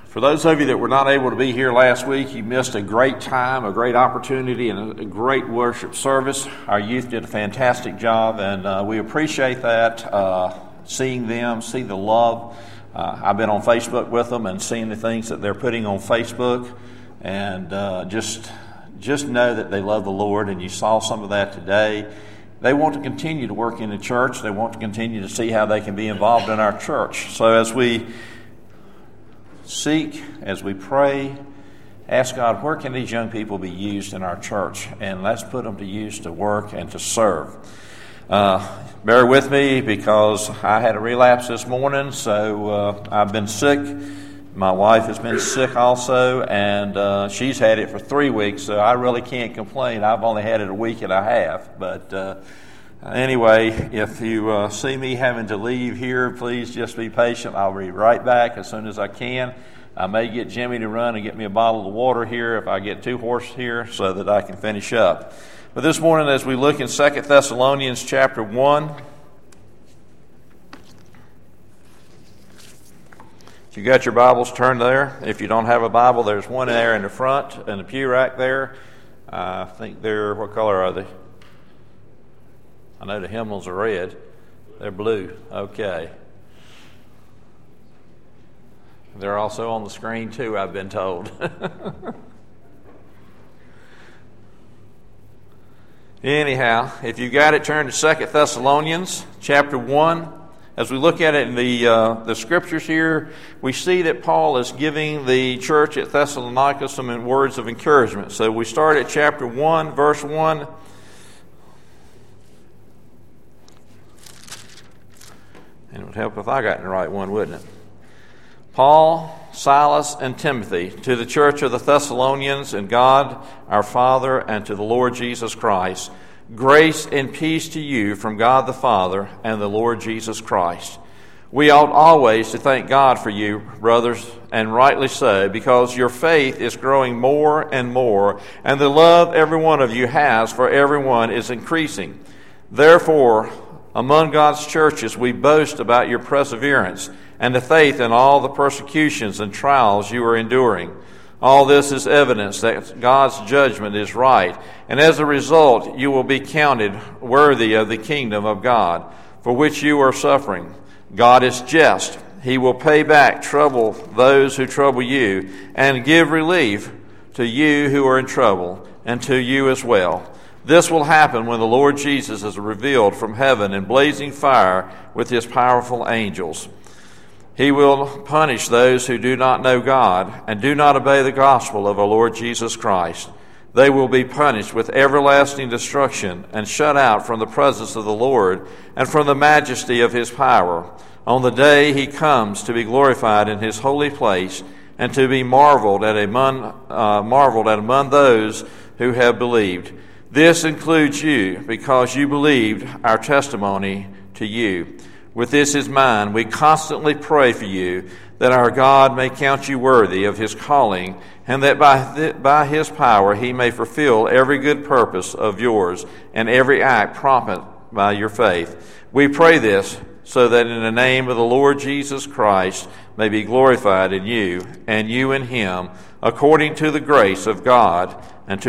For those of you that were not able to be here last week, you missed a great time, a great opportunity, and a great worship service. Our youth did a fantastic job, and we appreciate that, seeing them, see the love. I've been on Facebook with them and seeing the things that they're putting on Facebook, and just know that they love the Lord, and you saw some of that today. They want to continue to work in the church. They want to continue to see how they can be involved in our church. So as we seek, as we pray, ask God, where can these young people be used in our church? And let's put them to use to work and to serve. Bear with me because I had a relapse this morning, so I've been sick. My wife has been sick also, and she's had it for 3 weeks, so I really can't complain. I've only had it a week and a half. But anyway, if you see me having to leave here, please just be patient. I'll be right back as soon as I can. I may get Jimmy to run and get me a bottle of water here if I get too hoarse here so that I can finish up. But this morning, as we look in 2 Thessalonians chapter 1, if you got your Bibles, turn there. If you don't have a Bible, there's one there in the front in the pew rack there. I think they're, what color are they? I know the hymnals are red. They're blue. Okay. They're also on the screen too, I've been told. Anyhow, if you got it, turn to 2 Thessalonians chapter 1. As we look at it in the scriptures here, we see that Paul is giving the church at Thessalonica some words of encouragement. So we start at chapter 1, verse 1. And it would help if I got the right one, wouldn't it? Paul, Silas, and Timothy, to the church of the Thessalonians, and God our Father, and to the Lord Jesus Christ, grace and peace to you from God the Father and the Lord Jesus Christ. We ought always to thank God for you, brothers, and rightly so, because your faith is growing more and more, and the love every one of you has for everyone is increasing. Therefore, among God's churches, we boast about your perseverance and the faith in all the persecutions and trials you are enduring. All this is evidence that God's judgment is right, and as a result, you will be counted worthy of the kingdom of God, for which you are suffering. God is just. He will pay back trouble those who trouble you, and give relief to you who are in trouble, and to you as well. This will happen when the Lord Jesus is revealed from heaven in blazing fire with his powerful angels. He will punish those who do not know God and do not obey the gospel of our Lord Jesus Christ. They will be punished with everlasting destruction and shut out from the presence of the Lord and from the majesty of his power on the day he comes to be glorified in his holy place and to be marveled at among those who have believed. This includes you, because you believed our testimony to you. With this in mind, we constantly pray for you, that our God may count you worthy of his calling, and that by his power he may fulfill every good purpose of yours, and every act prompted by your faith. We pray this so that in the name of the Lord Jesus Christ may be glorified in you, and you in him, according to the grace of God, and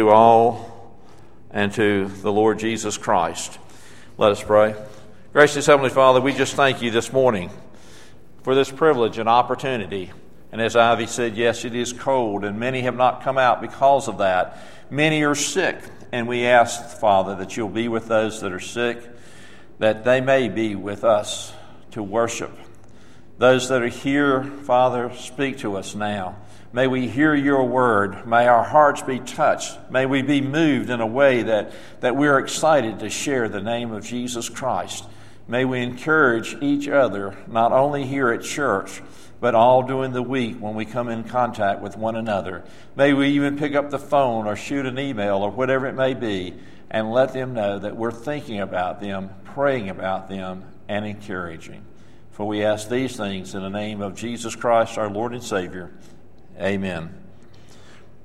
to the Lord Jesus Christ. Let us pray. Gracious Heavenly Father, we just thank you this morning for this privilege and opportunity. And as Ivy said, yes, it is cold, and many have not come out because of that. Many are sick, and we ask, Father, that you'll be with those that are sick, that they may be with us to worship. Those that are here, Father, speak to us now. May we hear your word. May our hearts be touched. May we be moved in a way that we're excited to share the name of Jesus Christ. May we encourage each other, not only here at church, but all during the week when we come in contact with one another. May we even pick up the phone or shoot an email or whatever it may be and let them know that we're thinking about them, praying about them, and encouraging. For we ask these things in the name of Jesus Christ, our Lord and Savior. Amen.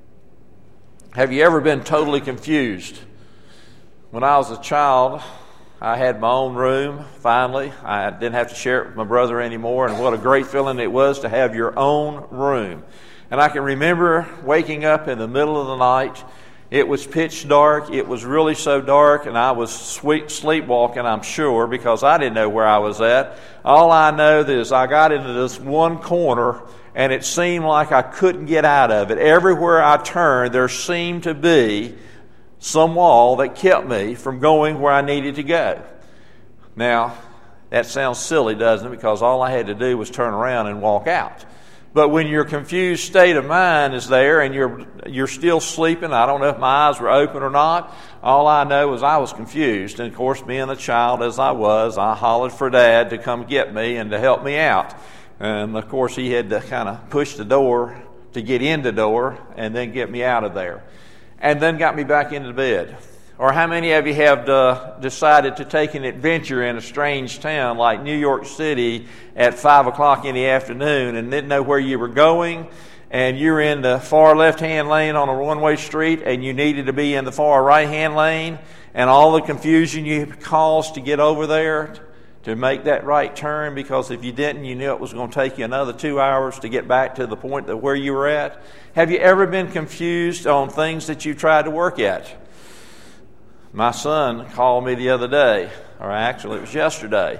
Have you ever been totally confused? When I was a child, I had my own room, finally. I didn't have to share it with my brother anymore, and what a great feeling it was to have your own room. And I can remember waking up in the middle of the night. It was pitch dark. It was really so dark, and I was sleepwalking, I'm sure, because I didn't know where I was at. All I know is I got into this one corner, and it seemed like I couldn't get out of it. Everywhere I turned, there seemed to be some wall that kept me from going where I needed to go. Now, that sounds silly, doesn't it? Because all I had to do was turn around and walk out. But when your confused state of mind is there and you're still sleeping, I don't know if my eyes were open or not, all I know is I was confused. And of course, being the child as I was, I hollered for Dad to come get me and to help me out. And of course, he had to kind of push the door to get in the door and then get me out of there. And then got me back into bed. Or how many of you have decided to take an adventure in a strange town like New York City at 5 o'clock in the afternoon and didn't know where you were going, and you're in the far left-hand lane on a one-way street and you needed to be in the far right-hand lane, and all the confusion you caused to get over there to make that right turn, because if you didn't, you knew it was going to take you another 2 hours to get back to the point that where you were at? Have you ever been confused on things that you tried to work at? My son called me the other day, or actually it was yesterday.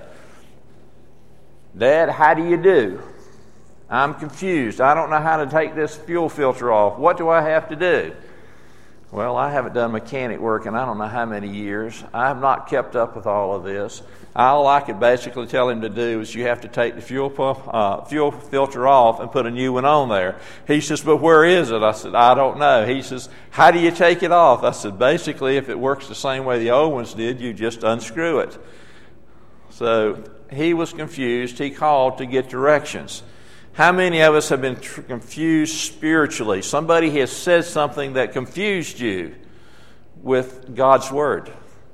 Dad, how do you do? I'm confused. I don't know how to take this fuel filter off. What do I have to do? Well, I haven't done mechanic work in I don't know how many years. I have not kept up with all of this. All I could basically tell him to do is you have to take the fuel filter off and put a new one on there. He says, but where is it? I said, I don't know. He says, how do you take it off? I said, basically, if it works the same way the old ones did, you just unscrew it. So he was confused. He called to get directions. How many of us have been confused spiritually? Somebody has said something that confused you with God's Word.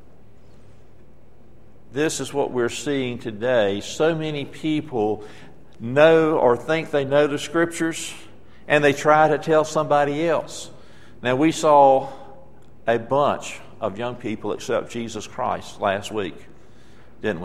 This is what we're seeing today. So many people know or think they know the Scriptures, and they try to tell somebody else. Now, we saw a bunch of young people accept Jesus Christ last week, didn't we?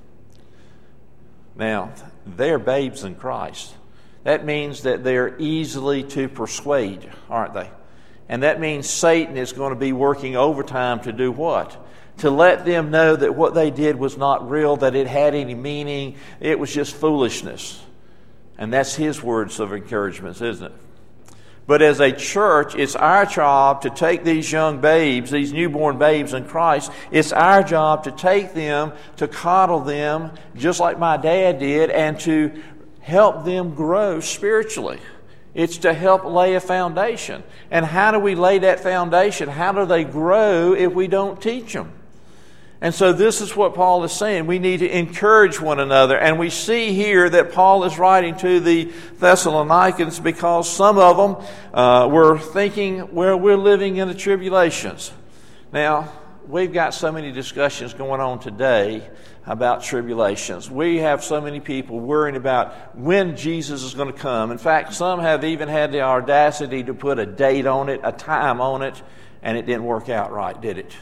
Now, they're babes in Christ. That means that they're easily to persuade, aren't they? And that means Satan is going to be working overtime to do what? To let them know that what they did was not real, that it had any meaning. It was just foolishness. And that's his words of encouragement, isn't it? But as a church, it's our job to take these young babes, these newborn babes in Christ, it's our job to take them, to coddle them, just like my dad did, and to help them grow spiritually. It's to help lay a foundation. And how do we lay that foundation? How do they grow if we don't teach them? And so this is what Paul is saying. We need to encourage one another. And we see here that Paul is writing to the Thessalonians because some of them were thinking, well, we're living in the tribulations. Now, we've got so many discussions going on today about tribulations. We have so many people worrying about when Jesus is going to come. In fact, some have even had the audacity to put a date on it, a time on it, and it didn't work out right, did it?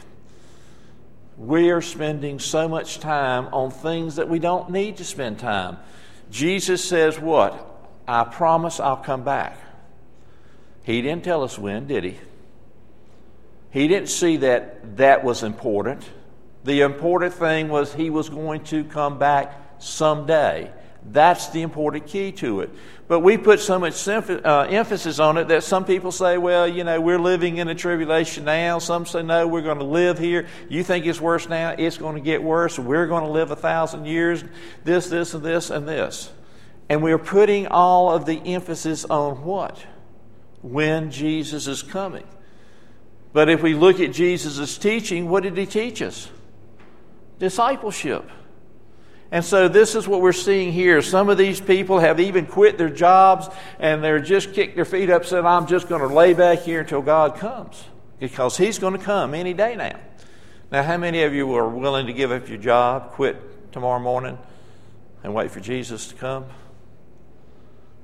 We are spending so much time on things that we don't need to spend time. Jesus says what? I promise I'll come back. He didn't tell us when, did he? He didn't see that was important. The important thing was he was going to come back someday. That's the important key to it. But we put so much emphasis on it that some people say, well, we're living in a tribulation now. Some say, no, we're going to live here. You think it's worse now? It's going to get worse. We're going to live 1,000 years. This, and this, and this. And we're putting all of the emphasis on what? When Jesus is coming. But if we look at Jesus' teaching, what did he teach us? Discipleship. And so this is what we're seeing here. Some of these people have even quit their jobs and they're just kicked their feet up and said, I'm just going to lay back here until God comes. Because he's going to come any day now. Now, how many of you are willing to give up your job, quit tomorrow morning, and wait for Jesus to come?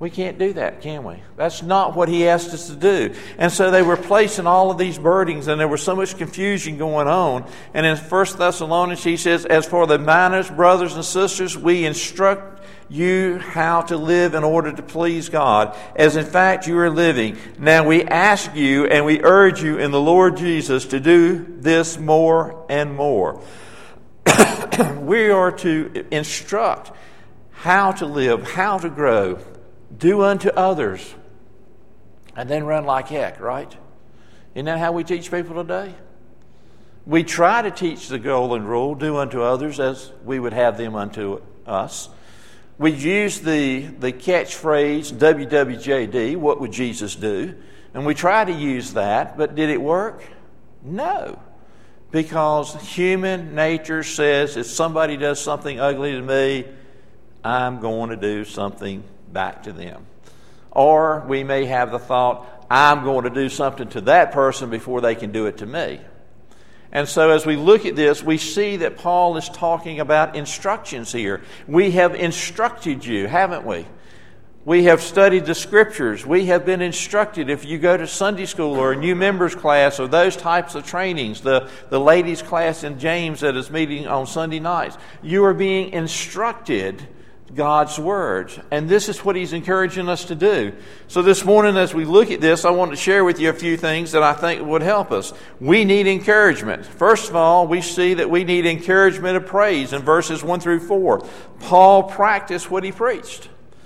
We can't do that, can we? That's not what he asked us to do. And so they were placing all of these burdens, and there was so much confusion going on. And in 1 Thessalonians, he says, as for the minors, brothers and sisters, we instruct you how to live in order to please God, as in fact you are living. Now we ask you and we urge you in the Lord Jesus to do this more and more. We are to instruct how to live, how to grow, do unto others, and then run like heck, right? Isn't that how we teach people today? We try to teach the golden rule, do unto others as we would have them unto us. We use the catchphrase WWJD, what would Jesus do? And we try to use that, but did it work? No. Because human nature says if somebody does something ugly to me, I'm going to do something back to them. Or we may have the thought, I'm going to do something to that person before they can do it to me. And so as we look at this, we see that Paul is talking about instructions here. We have instructed you, haven't we? We have studied the Scriptures. We have been instructed. If you go to Sunday school or a new members class or those types of trainings, the ladies' class in James that is meeting on Sunday nights, you are being instructed God's Word. And this is what he's encouraging us to do. So this morning as we look at this, I want to share with you a few things that I think would help us. We need encouragement. First of all, we see that we need encouragement of praise in verses 1 through 4. Paul practiced what he preached.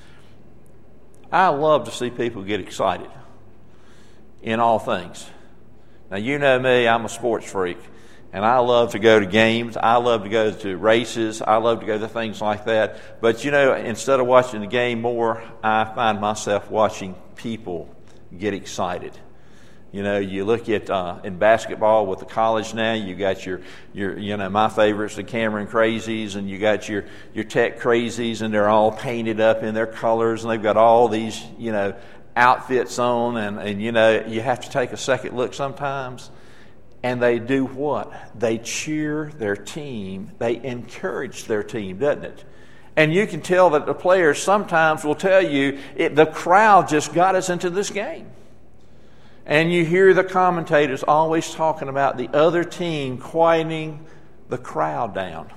I love to see people get excited in all things. Now, you know me, I'm a sports freak, and I love to go to games. I love to go to races. I love to go to things like that. But, you know, instead of watching the game more, I find myself watching people get excited. You know, you look at in basketball with the college now, you got your you know, my favorites, the Cameron Crazies, and you got your Tech Crazies, and they're all painted up in their colors, and they've got all these, you know, outfits on, and you know, you have to take a second look sometimes. And they do what? They cheer their team. They encourage their team, doesn't it? And you can tell that the players sometimes will tell you, the crowd just got us into this game. And you hear the commentators always talking about the other team quieting the crowd down.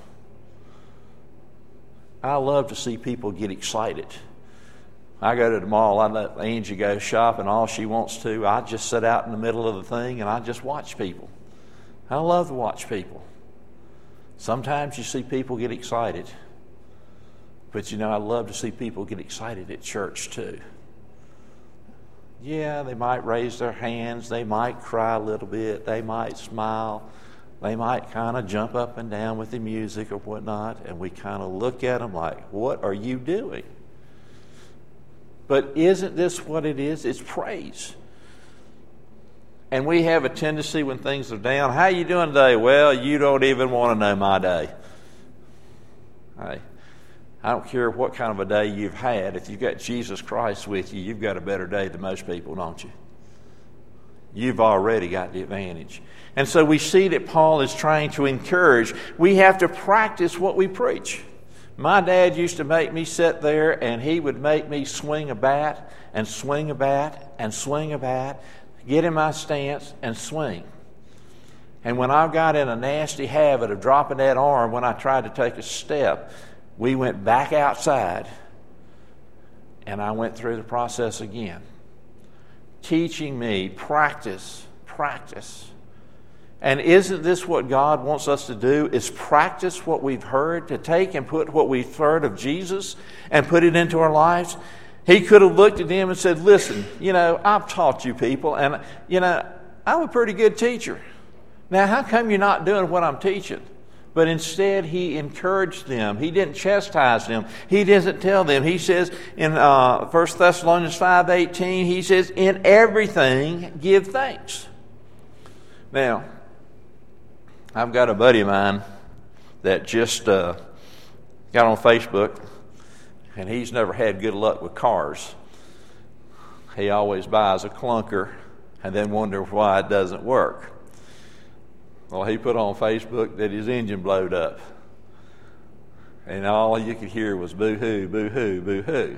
I love to see people get excited. I go to the mall, I let Angie go shop, and all she wants to, I just sit out in the middle of the thing and I just watch people. I love to watch people. Sometimes you see people get excited. But you know, I love to see people get excited at church too. Yeah, they might raise their hands, they might cry a little bit, they might smile, they might kind of jump up and down with the music or whatnot, and we kind of look at them like, what are you doing? But isn't this what it is? It's praise. And we have a tendency when things are down, how you doing today? Well, you don't even want to know my day. Hey, I don't care what kind of a day you've had. If you've got Jesus Christ with you, you've got a better day than most people, don't you? You've already got the advantage. And so we see that Paul is trying to encourage. We have to practice what we preach. My dad used to make me sit there, and he would make me swing a bat and swing a bat and swing a bat, get in my stance and swing. And when I got in a nasty habit of dropping that arm when I tried to take a step, we went back outside, and I went through the process again. Teaching me, practice. And isn't this what God wants us to do, is practice what we've heard, to take and put what we've heard of Jesus and put it into our lives? He could have looked at them and said, listen, you know, I've taught you people, and, you know, I'm a pretty good teacher. Now, how come you're not doing what I'm teaching? But instead, he encouraged them. He didn't chastise them. He doesn't tell them. He says in 1 Thessalonians 5:18, he says, in everything give thanks. Now, I've got a buddy of mine that just got on Facebook, and he's never had good luck with cars. He always buys a clunker and then wonders why it doesn't work. Well, he put on Facebook that his engine blowed up. And all you could hear was boo-hoo, boo-hoo, boo-hoo.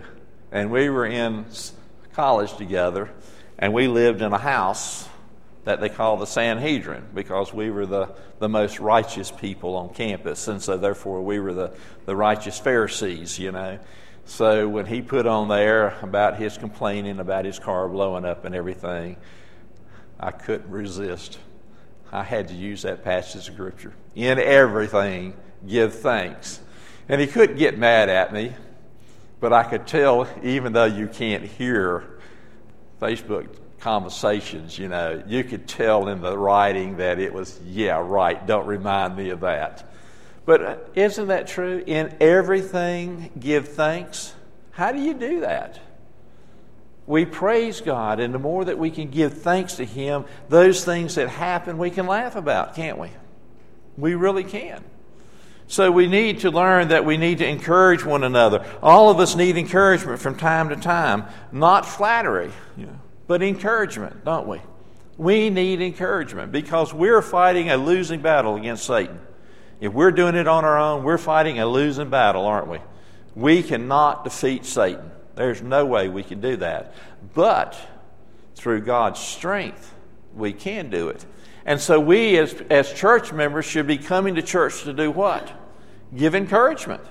And we were in college together, and we lived in a house that they call the Sanhedrin, because we were the most righteous people on campus, and so therefore we were the righteous Pharisees, you know. So when he put on there about his complaining about his car blowing up and everything, I couldn't resist. I had to use that passage of Scripture. In everything, give thanks. And he couldn't get mad at me, but I could tell, even though you can't hear Facebook conversations, you know, you could tell in the writing that it was, yeah, right, don't remind me of that. But isn't that true? In everything, give thanks. How do you do that? We praise God, and the more that we can give thanks to Him, those things that happen we can laugh about, can't we? We really can. So we need to learn that we need to encourage one another. All of us need encouragement from time to time, not flattery, but encouragement, don't we? We need encouragement because we're fighting a losing battle against Satan. If we're doing it on our own, we're fighting a losing battle, aren't we? We cannot defeat Satan. There's no way we can do that. But through God's strength, we can do it. And so we as church members should be coming to church to do what? Give encouragement.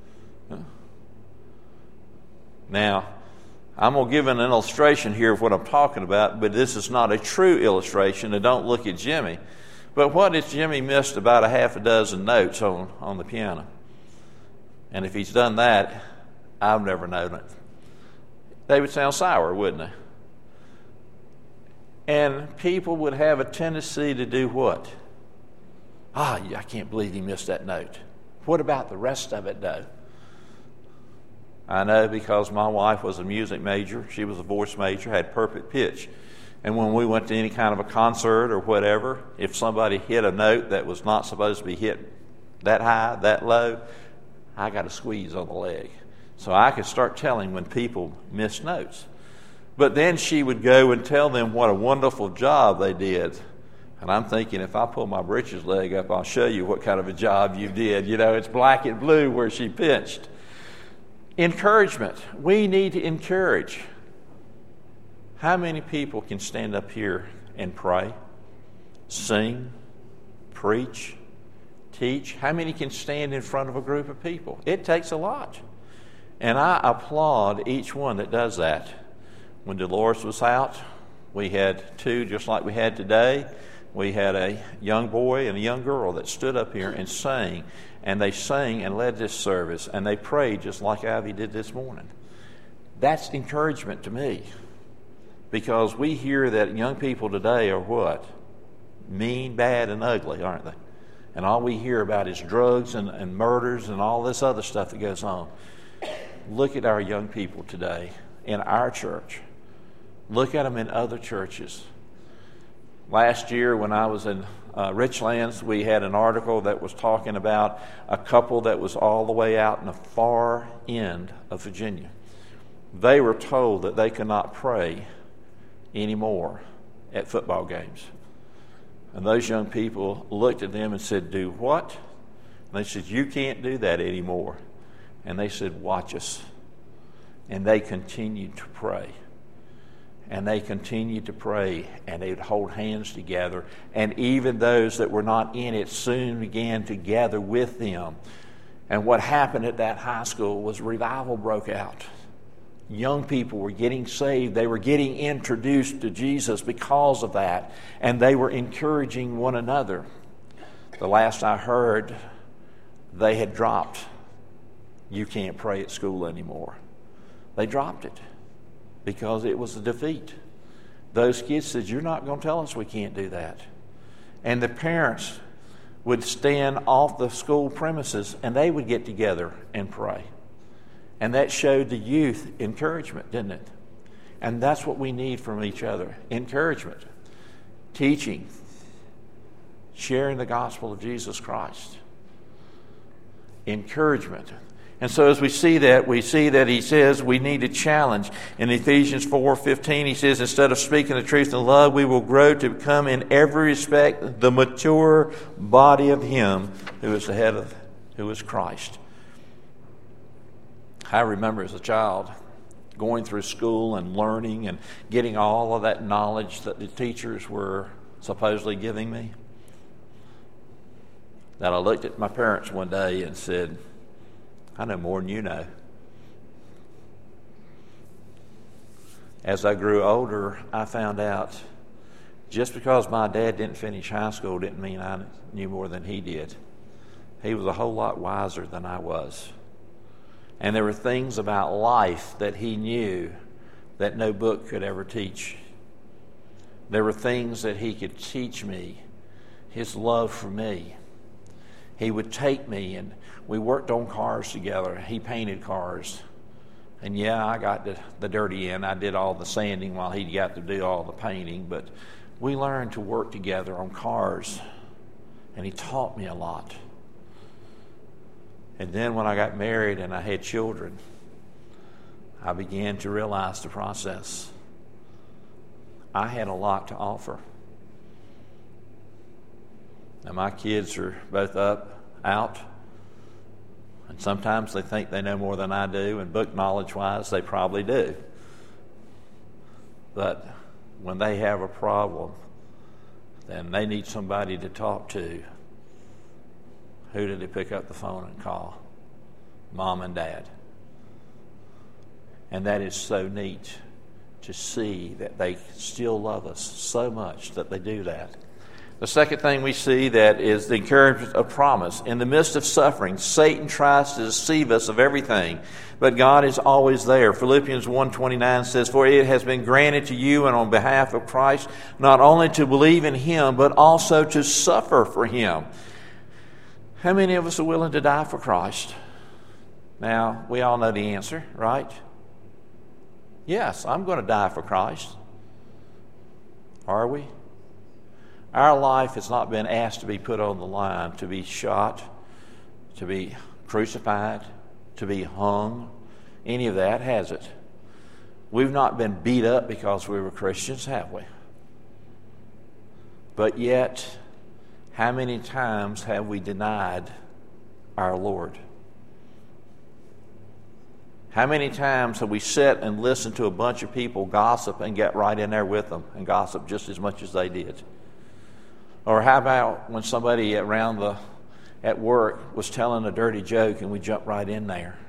Now, I'm going to give an illustration here of what I'm talking about, but this is not a true illustration, and don't look at Jimmy. But what if Jimmy missed about a half a dozen notes on the piano? And if he's done that, I've never known it. They would sound sour, wouldn't they? And people would have a tendency to do what? I can't believe he missed that note. What about the rest of it, though? I know because my wife was a music major. She was a voice major, had perfect pitch. And when we went to any kind of a concert or whatever, if somebody hit a note that was not supposed to be hit that high, that low, I got a squeeze on the leg. So I could start telling when people missed notes. But then she would go and tell them what a wonderful job they did. And I'm thinking, if I pull my britches leg up, I'll show you what kind of a job you did. You know, it's black and blue where she pinched. Encouragement. We need to encourage. How many people can stand up here and pray, sing, preach, teach? How many can stand in front of a group of people? It takes a lot. And I applaud each one that does that. When Dolores was out, we had two just like we had today. We had a young boy and a young girl that stood up here and sang. And they sang and led this service. And they prayed just like Ivy did this morning. That's encouragement to me. Because we hear that young people today are what? Mean, bad, and ugly, aren't they? And all we hear about is drugs and murders and all this other stuff that goes on. Look at our young people today in our church. Look at them in other churches. Last year when I was in Richlands, we had an article that was talking about a couple that was all the way out in the far end of Virginia. They were told that they could not pray anymore at football games. And those young people looked at them and said, "Do what?" And they said, "You can't do that anymore." And they said, "Watch us." And they continued to pray. And they continued to pray, and they would hold hands together. And even those that were not in it soon began to gather with them. And what happened at that high school was revival broke out. Young people were getting saved. They were getting introduced to Jesus because of that. And they were encouraging one another. The last I heard, they had dropped, "You can't pray at school anymore." They dropped it because it was a defeat. Those kids said, "You're not going to tell us we can't do that." And the parents would stand off the school premises and they would get together and pray. And that showed the youth encouragement, didn't it? And that's what we need from each other. Encouragement, teaching, sharing the gospel of Jesus Christ. Encouragement. And so as we see that he says we need to challenge. In Ephesians 4:15, he says, instead of speaking the truth in love, we will grow to become in every respect the mature body of Him who is the head of, who is Christ. I remember as a child going through school and learning and getting all of that knowledge that the teachers were supposedly giving me, that I looked at my parents one day and said, I know more than you know. As I grew older, I found out just because my dad didn't finish high school didn't mean I knew more than he did. He was a whole lot wiser than I was. And there were things about life that he knew that no book could ever teach. There were things that he could teach me, his love for me. He would take me, and we worked on cars together. He painted cars. And yeah, I got the dirty end. I did all the sanding while he got to do all the painting. But we learned to work together on cars. And he taught me a lot. And then when I got married and I had children, I began to realize the process. I had a lot to offer. Now my kids are both out, and sometimes they think they know more than I do, and book knowledge-wise, they probably do. But when they have a problem, then they need somebody to talk to. Who did they pick up the phone and call? Mom and Dad. And that is so neat to see that they still love us so much that they do that. The second thing we see that is the encouragement of promise. In the midst of suffering, Satan tries to deceive us of everything, but God is always there. Philippians 1:29 says, For it has been granted to you and on behalf of Christ, not only to believe in Him, but also to suffer for Him. How many of us are willing to die for Christ? Now, we all know the answer, right? Yes, I'm going to die for Christ. Are we? Our life has not been asked to be put on the line, to be shot, to be crucified, to be hung, any of that, has it? We've not been beat up because we were Christians, have we? But yet, how many times have we denied our Lord? How many times have we sat and listened to a bunch of people gossip and get right in there with them and gossip just as much as they did? Or how about when somebody at work was telling a dirty joke and we jump right in there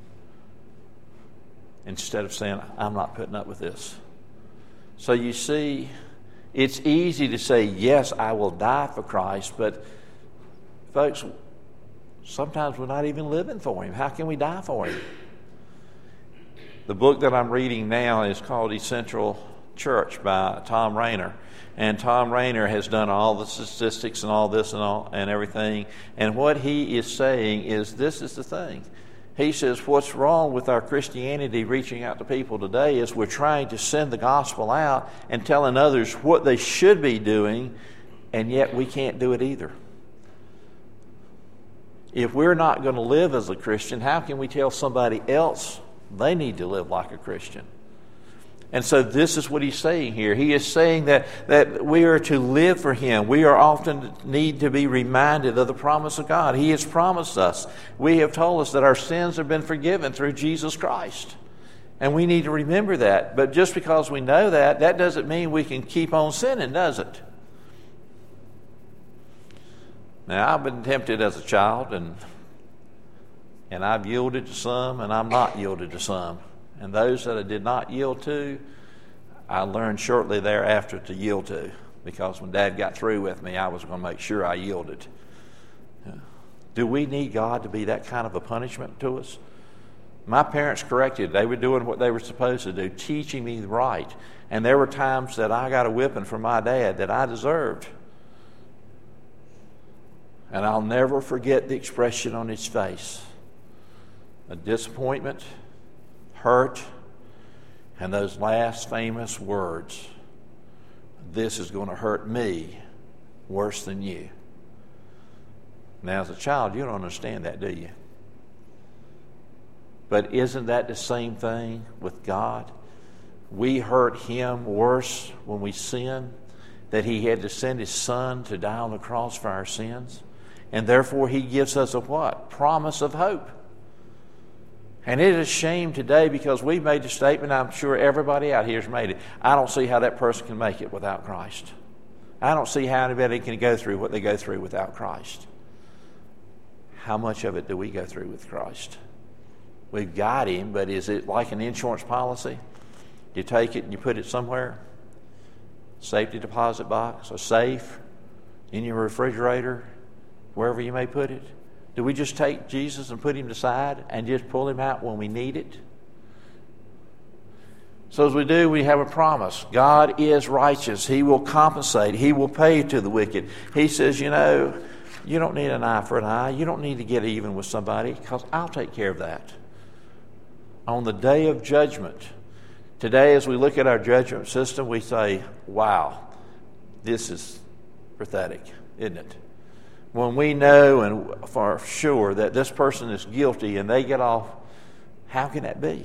instead of saying, I'm not putting up with this. So you see, it's easy to say, yes, I will die for Christ, but folks, sometimes we're not even living for Him. How can we die for Him? The book that I'm reading now is called Essential Church by Thom Rainer. And Thom Rainer has done all the statistics and all this and everything. And what he is saying is, this is the thing. He says, what's wrong with our Christianity reaching out to people today is we're trying to send the gospel out and telling others what they should be doing, and yet we can't do it either. If we're not going to live as a Christian, how can we tell somebody else they need to live like a Christian? And so this is what he's saying here. He is saying that we are to live for Him. We are often need to be reminded of the promise of God. He has promised us. We have told us that our sins have been forgiven through Jesus Christ. And we need to remember that. But just because we know that, that doesn't mean we can keep on sinning, does it? Now, I've been tempted as a child, and I've yielded to some, and I'm not yielded to some. And those that I did not yield to, I learned shortly thereafter to yield to. Because when Dad got through with me, I was going to make sure I yielded. Do we need God to be that kind of a punishment to us? My parents corrected. They were doing what they were supposed to do, teaching me right. And there were times that I got a whipping from my dad that I deserved. And I'll never forget the expression on his face. A disappointment, hurt, and those last famous words, this is going to hurt me worse than you. Now, as a child, you don't understand that, do you? But isn't that the same thing with God? We hurt Him worse when we sin, that He had to send His Son to die on the cross for our sins. And therefore He gives us a what? Promise of hope. And it is a shame today because we've made the statement, I'm sure everybody out here has made it, I don't see how that person can make it without Christ. I don't see how anybody can go through what they go through without Christ. How much of it do we go through with Christ? We've got Him, but is it like an insurance policy? You take it and you put it somewhere? Safety deposit box, a safe, in your refrigerator, wherever you may put it? Do we just take Jesus and put Him aside and just pull Him out when we need it? So as we do, we have a promise. God is righteous. He will compensate. He will pay to the wicked. He says, you don't need an eye for an eye. You don't need to get even with somebody because I'll take care of that. On the day of judgment, today as we look at our judgment system, we say, wow, this is pathetic, isn't it? When we know and for sure that this person is guilty and they get off, how can that be?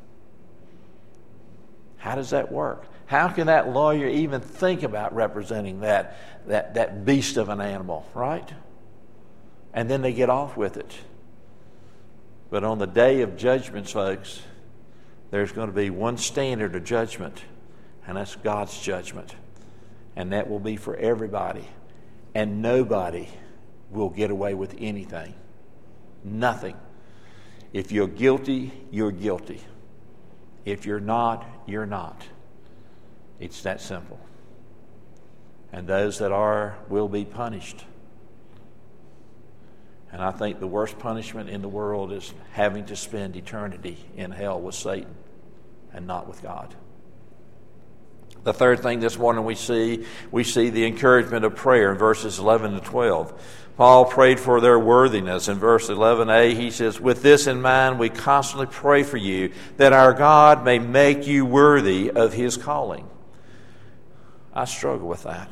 How does that work? How can that lawyer even think about representing that beast of an animal, right? And then they get off with it. But on the day of judgment, folks, there's going to be one standard of judgment, and that's God's judgment. And that will be for everybody. And nobody will get away with anything. Nothing. If you're guilty, you're guilty. If you're not, you're not. It's that simple. And those that are will be punished. And I think the worst punishment in the world is having to spend eternity in hell with Satan and not with God. The third thing this morning we see the encouragement of prayer in verses 11 to 12. Paul prayed for their worthiness. In verse 11a, he says, with this in mind, we constantly pray for you that our God may make you worthy of His calling. I struggle with that.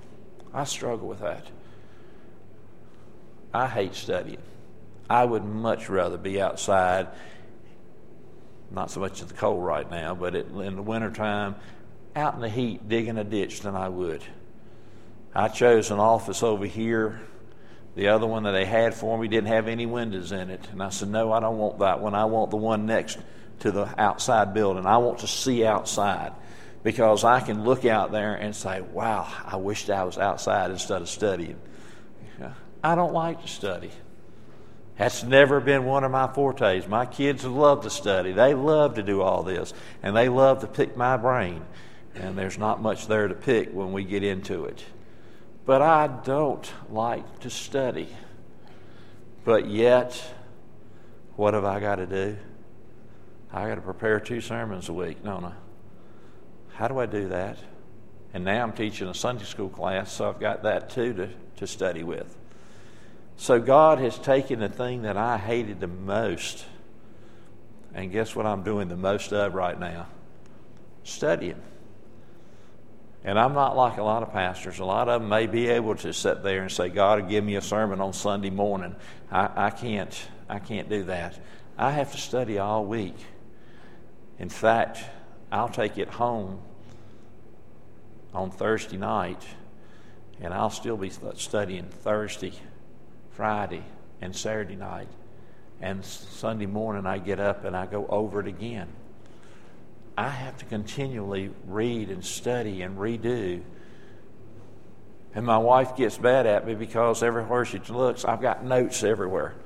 I hate studying. I would much rather be outside, not so much in the cold right now, but in the wintertime, out in the heat digging a ditch than I would. I chose an office over here. The other one that they had for me didn't have any windows in it. And I said, no, I don't want that one. I want the one next to the outside building. I want to see outside because I can look out there and say, wow, I wished I was outside instead of studying. I don't like to study. That's never been one of my fortes. My kids love to study. They love to do all this. And they love to pick my brain. And there's not much there to pick when we get into it. But I don't like to study. But yet, what have I got to do? I got to prepare 2 sermons a week, don't I? How do I do that? And now I'm teaching a Sunday school class, so I've got that too to study with. So God has taken the thing that I hated the most, and guess what I'm doing the most of right now? Studying. And I'm not like a lot of pastors. A lot of them may be able to sit there and say, God, give me a sermon on Sunday morning. I can't do that. I have to study all week. In fact, I'll take it home on Thursday night, and I'll still be studying Thursday, Friday, and Saturday night. And Sunday morning I get up and I go over it again. I have to continually read and study and redo. And my wife gets mad at me because everywhere she looks, I've got notes everywhere.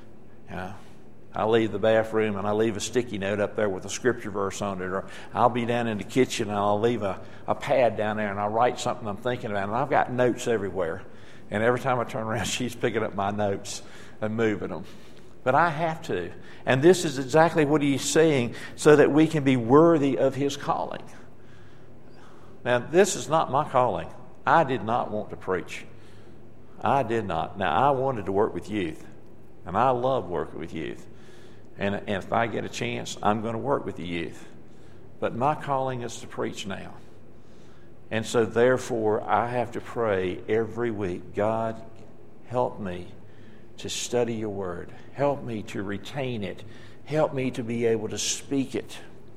I leave the bathroom and I leave a sticky note up there with a scripture verse on it. Or I'll be down in the kitchen and I'll leave a pad down there and I'll write something I'm thinking about. And I've got notes everywhere. And every time I turn around, she's picking up my notes and moving them. But I have to. And this is exactly what he's saying, so that we can be worthy of His calling. Now, this is not my calling. I did not want to preach. I did not. Now, I wanted to work with youth. And I love working with youth. And if I get a chance, I'm going to work with the youth. But my calling is to preach now. And so, therefore, I have to pray every week, God, help me to study your word. Help me to retain it. Help me to be able to speak it.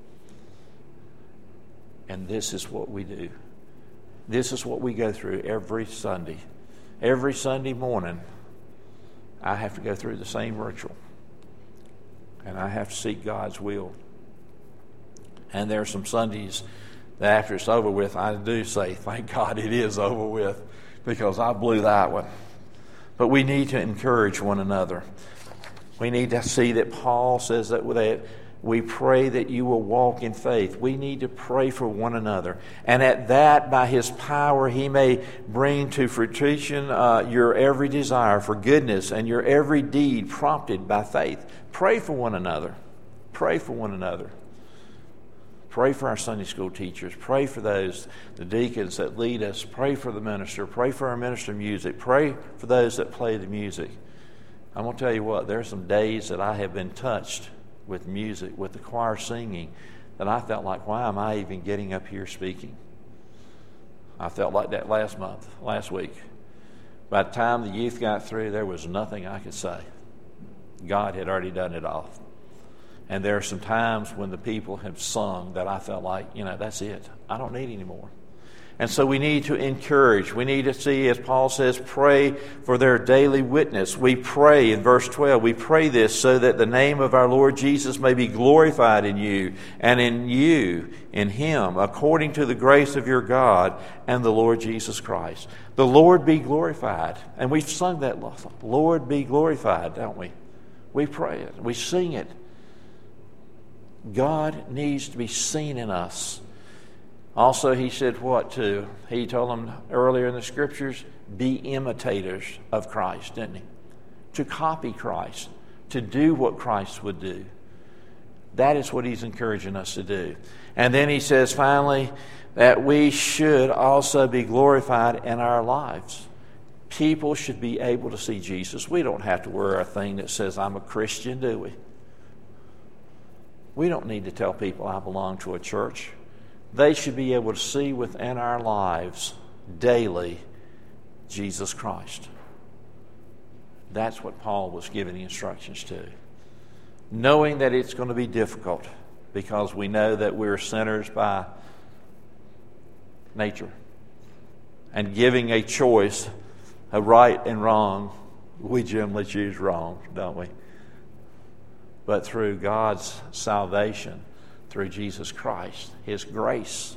And this is what we do. This is what we go through every Sunday. Every Sunday morning, I have to go through the same ritual. and I have to seek God's will. And there are some Sundays that after it's over with, I do say, thank God it is over with, because I blew that one. But we need to encourage one another. We need to see that Paul says that we pray that you will walk in faith. We need to pray for one another. And at that, by His power, He may bring to fruition your every desire for goodness and your every deed prompted by faith. Pray for one another. Pray for one another. Pray for our Sunday school teachers. Pray for the deacons that lead us. Pray for the minister. Pray for our minister of music. Pray for those that play the music. I'm going to tell you what, there are some days that I have been touched with music, with the choir singing, that I felt like, why am I even getting up here speaking? I felt like that last week. By the time the youth got through, there was nothing I could say. God had already done it all. And there are some times when the people have sung that I felt like, that's it. I don't need any more. And so we need to encourage. We need to see, as Paul says, pray for their daily witness. We pray, in verse 12, we pray this so that the name of our Lord Jesus may be glorified in you, and in you, in Him, according to the grace of your God and the Lord Jesus Christ. The Lord be glorified. And we've sung that, Lord be glorified, don't we? We pray it. We sing it. God needs to be seen in us. Also, he said what too? He told them earlier in the Scriptures, be imitators of Christ, didn't he? To copy Christ, to do what Christ would do. That is what he's encouraging us to do. And then he says finally that we should also be glorified in our lives. People should be able to see Jesus. We don't have to wear a thing that says I'm a Christian, do we? We don't need to tell people I belong to a church. They should be able to see within our lives daily Jesus Christ. That's what Paul was giving the instructions to. Knowing that it's going to be difficult because we know that we're sinners by nature. And giving a choice of right and wrong, we generally choose wrong, don't we? But through God's salvation, through Jesus Christ, His grace,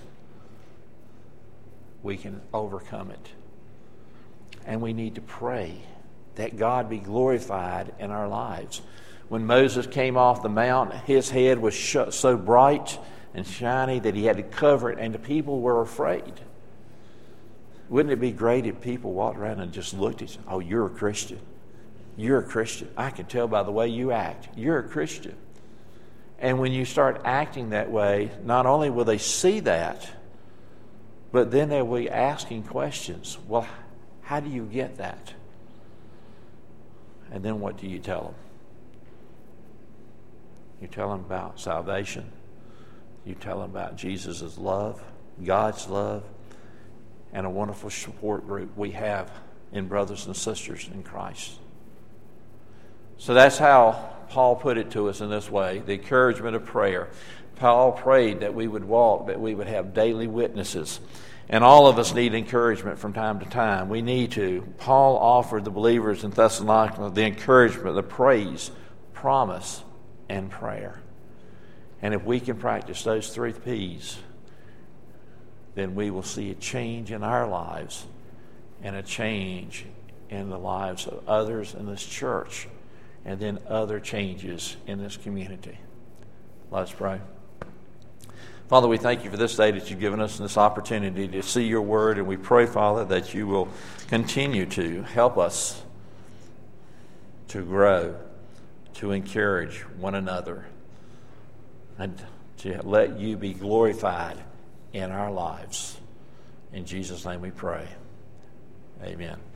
we can overcome it. And we need to pray that God be glorified in our lives. When Moses came off the mount, his head was so bright and shiny that he had to cover it, and the people were afraid. Wouldn't it be great if people walked around and just looked at you? Oh, you're a Christian. You're a Christian. I can tell by the way you act. You're a Christian. And when you start acting that way, not only will they see that, but then they'll be asking questions. Well, how do you get that? And then what do you tell them? You tell them about salvation. You tell them about Jesus' love, God's love, and a wonderful support group we have in brothers and sisters in Christ. So that's how Paul put it to us in this way, the encouragement of prayer. Paul prayed that we would walk, that we would have daily witnesses. And all of us need encouragement from time to time. We need to. Paul offered the believers in Thessalonica the encouragement, the praise, promise, and prayer. And if we can practice those 3 P's, then we will see a change in our lives and a change in the lives of others in this church, and then other changes in this community. Let's pray. Father, we thank you for this day that you've given us and this opportunity to see your word, and we pray, Father, that you will continue to help us to grow, to encourage one another, and to let you be glorified in our lives. In Jesus' name we pray. Amen.